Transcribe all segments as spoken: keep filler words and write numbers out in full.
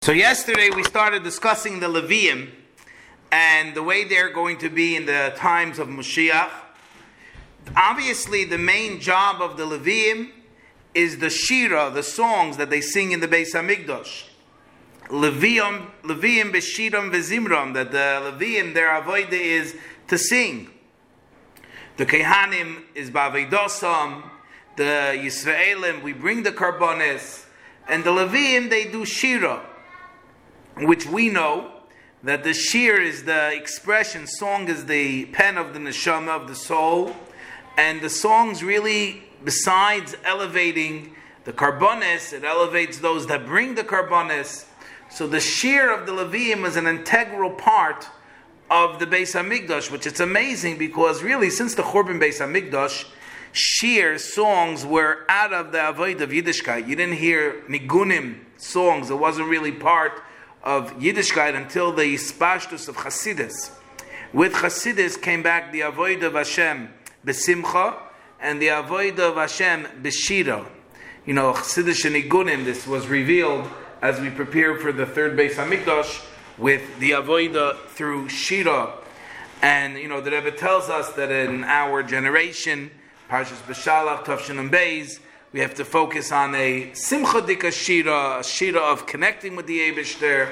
So yesterday we started discussing the Leviim and the way they're going to be in the times of Mashiach. Obviously, the main job of the Leviim is the Shira, the songs that they sing in the Beis Hamikdash. Leviim, Leviim b'Shiram v'Zimram, that the Leviim, their avodah is to sing. The Kehanim is b'Avodosam, the Yisraelim, we bring the Karbonis, and the Leviim, they do Shira, which we know that the shir is the expression, song is the pen of the neshama, of the soul, and the songs really, besides elevating the karbonis, it elevates those that bring the karbonis. So the shir of the Leviim is an integral part of the Beis Hamikdash, which it's amazing because really since the Churban Beis Hamikdash, shir songs were out of the avodah of Yiddishkeit. You didn't hear nigunim songs; it wasn't really part of Yiddishkeit until the Yispashtus of Chassidus. With Chassidus came back the avodah of Hashem b'simcha and the avodah of Hashem b'shira. You know, Chassidish and nigunim. This was revealed as we prepare for the third Beis Hamikdash with the avodah through shira. And you know, the Rebbe tells us that in our generation, Parshas B'Shalach, Tavshin and Beis, we have to focus on a simcha dika shira, a shira of connecting with the Eibishter.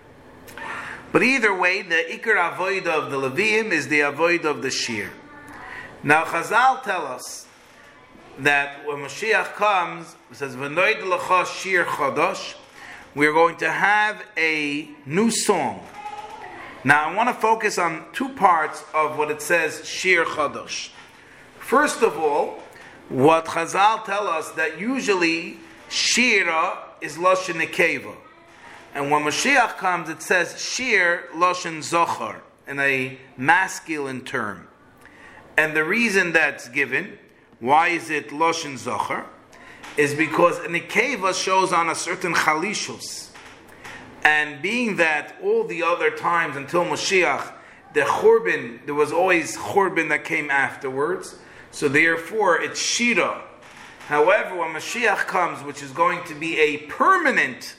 But either way, the ikar avodah of the Leviim is the avodah of the shir. Now Chazal tell us that when Mashiach comes, it says v'noid lecha shir chadash, we are going to have a new song. Now I want to focus on two parts of what it says shir chadash. First of all, what Chazal tell us that usually shira is lashon nekeva, and when Mashiach comes, it says shir lashon zochar in a masculine term. And the reason that's given, why is it lashon zochar, is because nekeva shows on a certain chalishus, and being that all the other times until Mashiach, the churban, there was always churban that came afterwards. So therefore, it's shira. However, when Mashiach comes, which is going to be a permanent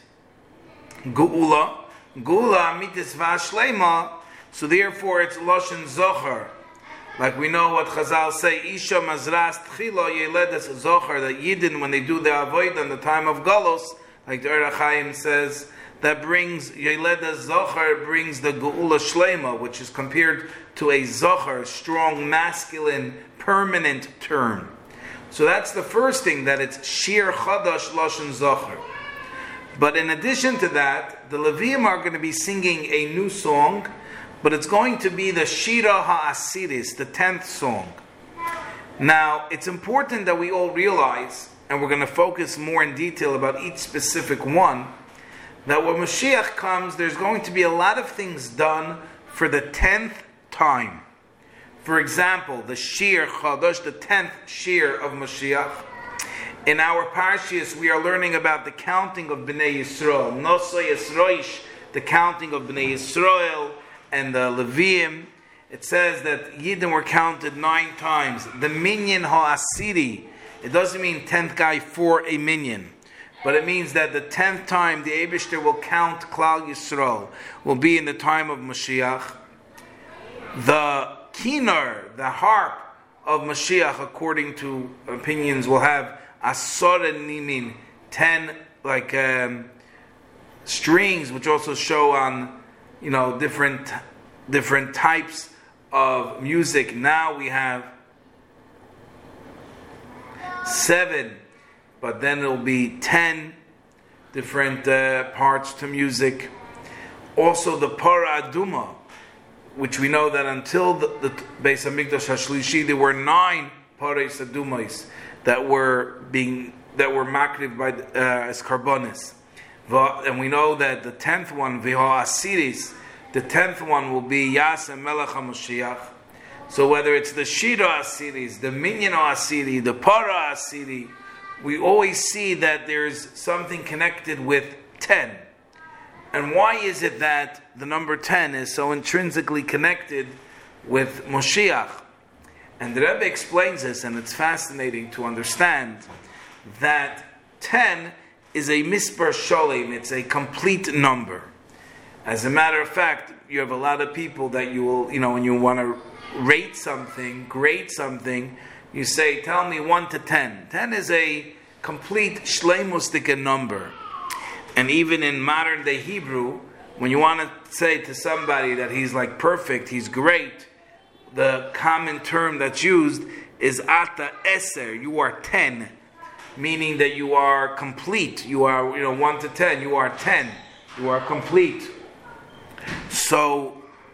geula, geula amitis v'ashlema, so therefore it's lashon zochar. Like we know what Chazal say, Isha mazras tchila yeledes zochar, that Yidden, when they do the avodah in the time of Galos, like the Orach Chaim says, that brings yeledes zochar, brings the geula shlema, which is compared to a zochar, strong, masculine, permanent term. So that's the first thing, that it's shir chadash lashon zochar. But in addition to that, the Leviim are going to be singing a new song, but it's going to be the Shira HaAsiris, the tenth song. Now, it's important that we all realize, and we're going to focus more in detail about each specific one, that when Mashiach comes, there's going to be a lot of things done for the tenth time. For example, the Shir Chadash, the tenth Shir of Mashiach. In our Parshas, we are learning about the counting of Bnei Yisrael. Noso Yisroish, the counting of Bnei Yisrael and the Leviim. It says that Yidden were counted nine times. The minyan ha'asiri, it doesn't mean tenth guy for a minyan, but it means that the tenth time the Eibishter will count Klal Yisrael will be in the time of Mashiach. The kinar, the harp of Mashiach, according to opinions, will have asara nimin, ten like um, strings, which also show on, you know, different different types of music. Now we have seven, but then it'll be ten different uh, parts to music. Also the para aduma, which we know that until the, the Beis Hamikdash Hashlishi, there were nine pares adumais that were being that were makriv by uh, as karbonis, and we know that the tenth one, Viha Asiris, the tenth one will be Yasem Melech HaMashiach. So whether it's the Shira Asiris, the Minyan Asiri, the Para Asiri, we always see that there's something connected with ten. And why is it that the number ten is so intrinsically connected with Moshiach? And the Rebbe explains this, and it's fascinating to understand that ten is a mispar sholem. It's a complete number. As a matter of fact, you have a lot of people that you will, you know, when you want to rate something, grade something, you say, tell me one to ten. Ten is a complete shleimustika number. And even in modern day Hebrew, when you want to say to somebody that he's like perfect, he's great, the common term that's used is ata eser. You are ten, meaning that you are complete. You are, you know, one to ten. You are ten. You are complete. So,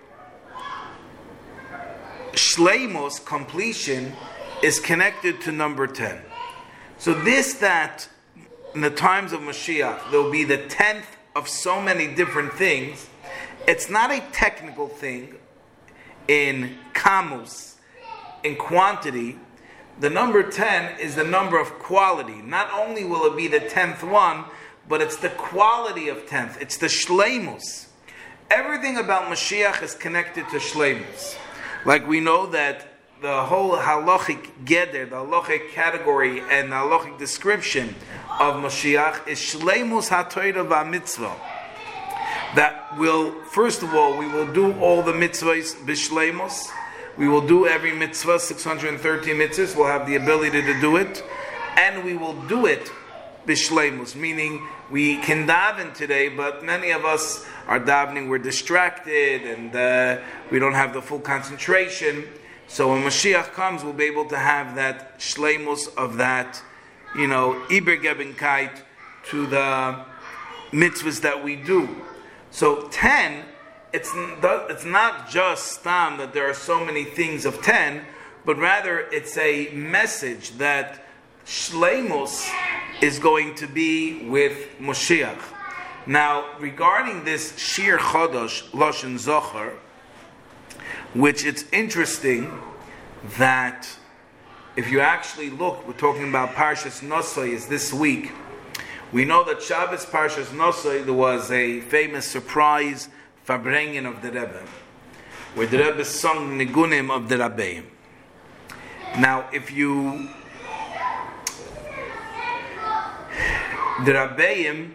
shleimus, completion, is connected to number ten. So this, that in the times of Mashiach, there will be the tenth of so many different things. It's not a technical thing in kamus, in quantity. The number ten is the number of quality. Not only will it be the tenth one, but it's the quality of tenth. It's the shleimus. Everything about Mashiach is connected to shleimus. Like we know that the whole halachic geder, the halachic category and the halachic description of Mashiach is shleimus ha-Torah va-mitzvah. That will, first of all, we will do all the mitzvahs b'shleimus. We will do every mitzvah, six hundred thirteen mitzvahs. We'll have the ability to do it. And we will do it b'shleimus, meaning we can daven today, but many of us are davening, we're distracted, and uh, we don't have the full concentration. So when Mashiach comes, we'll be able to have that shleimus of that, you know, ibergebenkait to the mitzvahs that we do. So ten, it's it's not just stam that there are so many things of ten, but rather it's a message that shleimus is going to be with Mashiach. Now, regarding this Shir Chodosh Lashon Zohar, which it's interesting that if you actually look, we're talking about Parshas Nosoi is this week. We know that Shabbos Parshas Nosoi, there was a famous surprise Farbrengen of the Rebbe, where the Rebbe sung Nigunim of the Rabbeim. Now, if you the Rabbeim,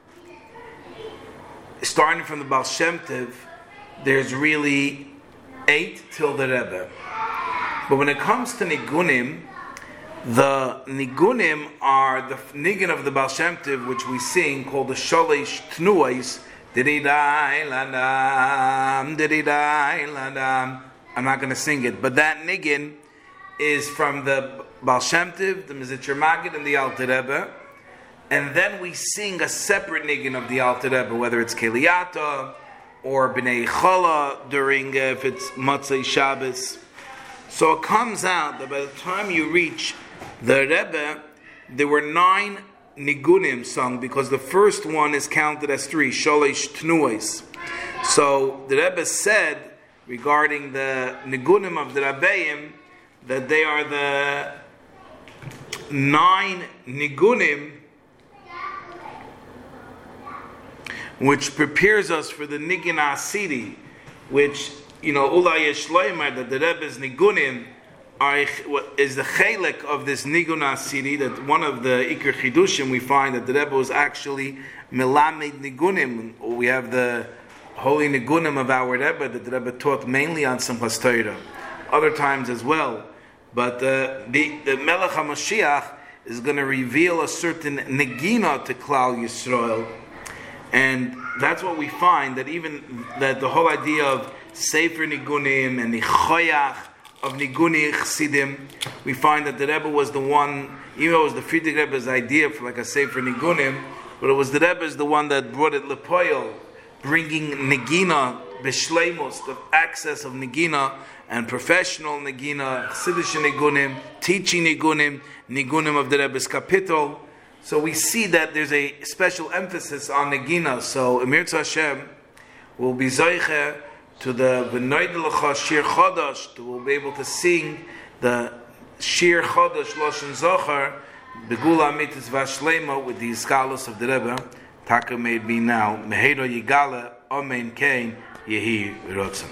starting from the Baal Shem Tov, there's really eight till the Rebbe. But when it comes to Nigunim, the Nigunim are the Nigun of the Baal Shem Tov, which we sing, called the Shalish Tnuais. Diridai ladam, diridai ladam. I'm not going to sing it, but that Nigun is from the Baal Shem Tov, the Mizitcher Magid, and the Alter Rebbe. And then we sing a separate nigun of the Alter Rebbe, whether it's Keliyata or Bnei Chala during, uh, if it's Motzei Shabbos. So it comes out that by the time you reach the Rebbe, there were nine nigunim sung, because the first one is counted as three, Shalish Tnuais. So the Rebbe said, regarding the nigunim of the Rabbeim, that they are the nine nigunim which prepares us for the Nigun Asiri, which, you know, Ulay Yeshloimar, that the Rebbe's Nigunim are, is the Chelek of this Nigun Asiri, that one of the Iker Chidushim we find that the Rebbe was actually Melamed Nigunim. We have the holy Nigunim of our Rebbe that the Rebbe taught mainly on Simchas Torah, other times as well. But uh, the, the Melech HaMashiach is going to reveal a certain Negina to Klal Yisrael. And that's what we find, that even that the whole idea of Sefer Nigunim and the Choyach of Niguni Chsidim, we find that the Rebbe was the one, even though it was the Friedrich Rebbe's idea for like a Sefer Nigunim, but it was the Rebbe's the one that brought it Lepoil, bringing Negina, Beshleimus, the access of Negina, and professional Negina, Chassidish Nigunim, teaching Nigunim, Nigunim of the Rebbe's Kapitel. So we see that there's a special emphasis on Negina. So Emir Hashem will be Zoiche to the B'nai D'Lecha Shir Chodosh, to will be able to sing the Shir Chodosh Lashon Zohar, Begula Amitis Vashlema, with the scholars of the Rebbe. Taka made me now. Mehedo Yigala, Amen Kain, Yehi Rotzen.